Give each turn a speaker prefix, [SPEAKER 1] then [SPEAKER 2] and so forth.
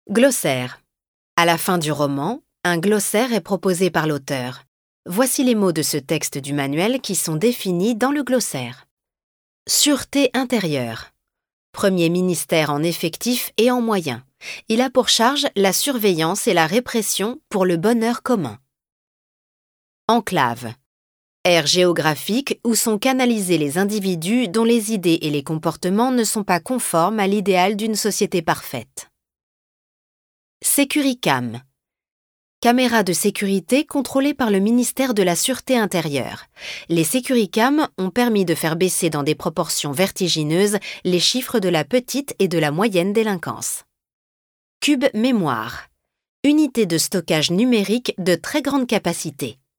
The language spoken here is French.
[SPEAKER 1] Glossaire. À la fin du roman, un glossaire est proposé par l'auteur. Voici les mots de ce texte du manuel qui sont définis dans le glossaire. Sûreté intérieure. Premier ministère en effectif et en moyens. Il a pour charge la surveillance et la répression pour le bonheur commun. Enclave. Aire géographique où sont canalisés les individus dont les idées et les comportements ne sont pas conformes à l'idéal d'une société parfaite. Sécuricam. Caméra de sécurité contrôlée par le ministère de la Sûreté intérieure. Les Sécuricam ont permis de faire baisser dans des proportions vertigineuses les chiffres de la petite et de la moyenne délinquance. Cube mémoire. Unité de stockage numérique de très grande capacité.